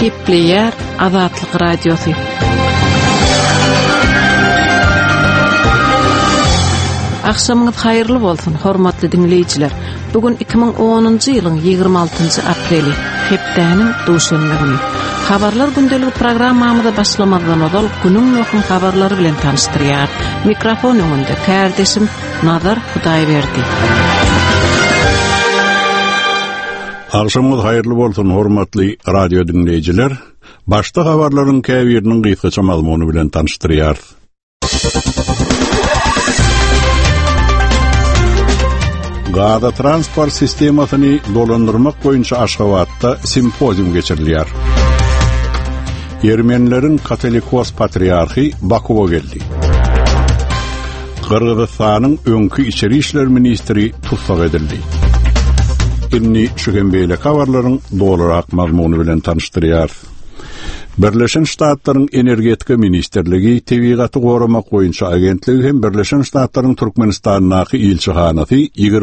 Kepleyer Azatlyk Radiosu. Akşamınız hayırlı bolsun, hormatly dinleyijiler. Bugün 2010-njy ýylyň 26-njy apreli, hepdäniň duşanby güni. Habarlar gündelik programmamyzda başlamadan ozal günüň ýokun habarlary bilen tanıştyrýar. Mikrofon öňünde kardeşim Nazar Hudaýberdi. Akşamınız hayırlı bolsun, hormatly radio dinleyijiler. Başda habarlaryň käbiriniň gysgaça mazmuny bilen tanıştyrýar. Gaza transport sistemasyny dolandyrmak boýunça Aşgabatda simpozium geçirilýär. Ermenileriň Katolikos patriarhy Bakuwa geldi. Kırgızstanyň öňkü içeri işler ministri tutsak edildi. Inni şühembeyle habarlaryň dolarak mazmuny bilen tanıştyrýar. Birleşen Ştatlaryň energetika ministerligi tebigaty goramak boýunça agentligi hem Birleşen Ştatlaryň Türkmenistanyňky ilçihanasy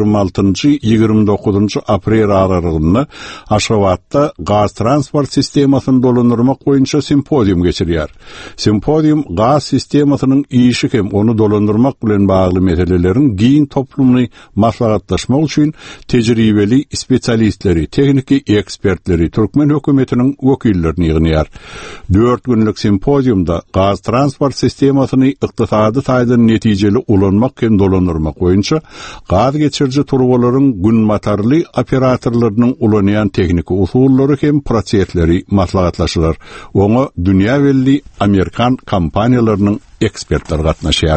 26-29 aprel aralygynda Aşgabatda gaz transport sistemasyny dolandyrmak boýunça simpozium geçirýär. Simpozium gaz sistemasynyň işi hem onu dolandyrmak bilen bagly meselelerin giň toplumny maslahatlaşmak üçin tejribeli spesialistleri, teknik ekspertleri Türkmen hökümetiniň wekillerini ýygnaýar. 4 günlük simpoziumda gaz transport sistemasyny ykdysady taýdan netijeli ulanmak hem dolandyrmak boýunça gaz geçirji turbolaryň gün motorly operatorlarynyň ulanýan teknik usullary hem prosesleri maslahatlaşylar. Oňa dünýä belli Amerikan kompaniýalarynyň ekspertleri gatnaşýar.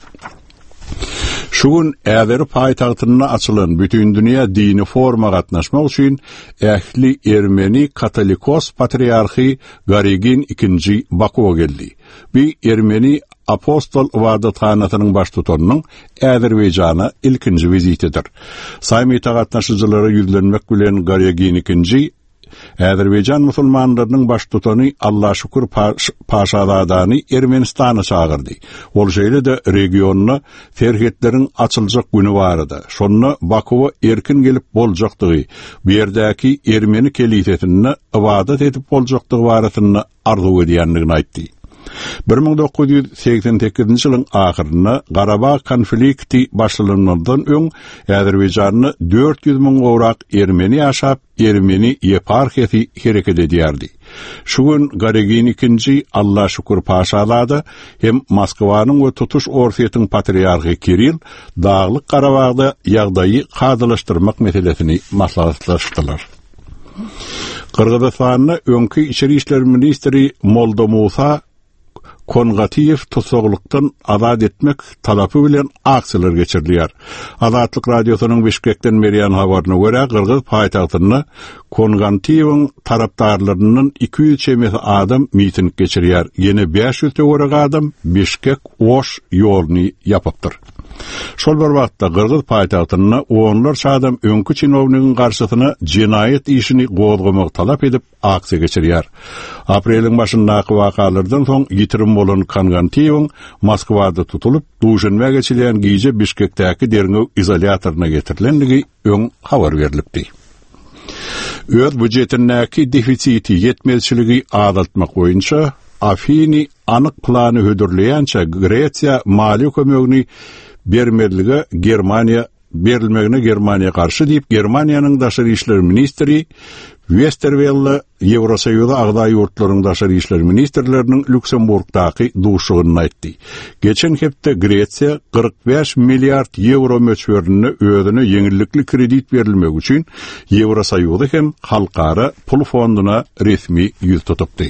Şugun äberi paýtagtyna açylan bütün dünýä dini forma gatnaşmak üçin ähli Ermeni Katolikos patriarhy Garigin II Bakuwa geldi. Bir Ermeni apostol wadathanasynyň baştutanynyň Äzerbeýjana ilkinji vizitidir. Saýmyta gatnaşyjylary ýüzlenmek bilen Garigin II Äzerbeýjan musulmanlarynyň baştutany Allah şükür Paşazadany Ermenistana çağırdy. Ol şeýle-de regionuna ferhetleriň açyljak güni bardy. Şonu Bakuwa erkin gelip boljakdygy, bu ýerdäki Ermeni kelisetini ibadat edip boljakdygy baratyny arzu edýändigini aýtdy. 1988-nji ýylyň ahyryna Garabağ konflikti başlanandan öň Äzerbeýjanyň 400 000 gowrak Ermeni ýaşap, Ermeni eparhiýasy hereket edýärdi. Şu gün Garigin II Allah şükür Paşalada hem Moskwanyň we tutuş orfiýetyň patriarhy Kirill Daglyk Garabağda ýagdaýy gadylaşdyrmak meselesini maslahatlaşdylar. Kırgızstanyň öňkü içeri işler ministri Molda Musa Kongatiyev tutsaglykdan azat etmek talapy bilen aksiýalar geçirilýär. Azatlyk radiosynyň Bişkekden berýän habaryna görä Kırgız paýtagtyna Kongatiyewiň tarapdarlarynyň 200 çemesi adam miting geçirýär. Ýene 500 töwerek adam Bişkek Oş ýoluny ýapypdyr. Şol bir wagtda Kırgız paýtagtyna onlarça adam öňkü çinownigiň garşysyna jinayet işini gozgamak talap edip aksiýa geçirýär. Apreliň başyndaky wakalardan soň ýitirim bolan Kongatiyewiň Moskwada tutulup duşanma geçilen giýje Bişkekdäki derňew izolýatoryna getirilendigi öň habar berilipdi. Öz budjetindäki defisiti ýetmezçiligi azaltmak boýunça Afini anyk plany hödürleýänçe Gretsiýa mali kömegini berilmegine Germaniýa karşı diýip Germaniýanyň daşary işler ministri Westerwelle Ýewrosoýuza agdaý ýurtlaryň daşary işler ministrleriniň Lüksemburgdaky duşugyny aýtdy. Geçen hepde Gretsiýa 45 milliard euro möçberini özüne ýeňillikli kredit berilmek üçin Ýewrosoýuza hem halkara pul fonduna resmi ýüz tutupdy.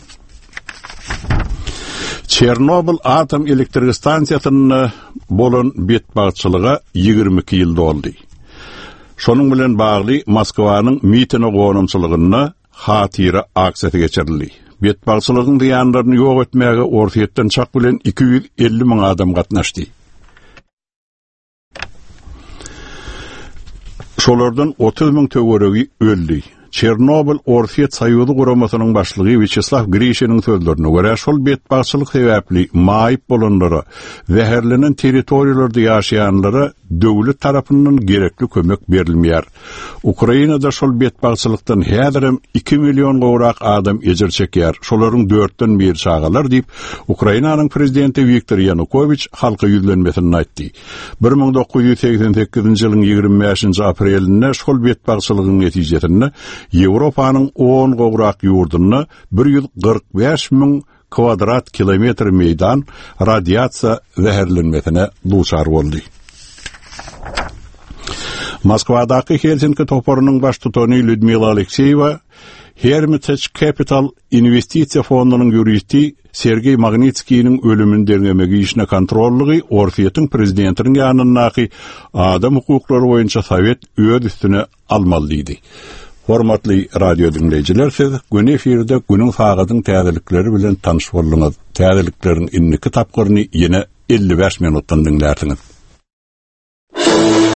Çernobil atom elektrik stansiýasyny bolan betbagçylyga 22 ýyl doldy. Şonuň bilen bagly Moskwanyň mitine gonumçylygyna hatyra aksiýa geçirildi. Betbagçylygyň diýanlaryny ýok etmäge orfiýetden çak bilen 250 000 adam gatnaşdy. Şolardan 30 000 töweregi öldü. Çernobil Orfiyet Soýuzy guramasının başlygy Vyacheslav Grishinin sözlerine göre şol betbaçylyk sebäpli maýyp bolanlara zäherlenen territoriýalarda ýaşaýanlara döwlet tarapyndan gerekli kömek berilmeýär. Ukrainada şol betbaçylykdan häzirem 2 milyon gowrak adam ejir çekýär. Şolaryň 4den biri çagalar diýip Ukrainanyň prezidenti Viktor Yanukovych halka ýüzlenmesini aýtdy. 1988-nji ýylyň 25-nji aprelinde şol betbaçylygyň netijesinde Ýewropanyň 10 gowrak ýurduny 145.000 kvadrat kilometr meýdan radiasiýa zäherlenmesine duçar boldy. Moskvadaky Helsinki toporunyň baş tutany Lyudmila Alekseyeva Hermitage Capital Investisiýa fondunyň ýuristi Sergey Magnitskiyň ölümini derlemegi işine kontrollygy Orfiyetiň prezidentiniň ýanyndaky adam hukuklary boýunça sowet öz üstüne almalydy. Hormatly radio dinleýijiler, siz gün efirde günüň fagadyň täzelikleri bilen tanyş boldyňyz. Täzelikleriň inniki tapgyryny ýene 55 minutdan dinlersiňiz.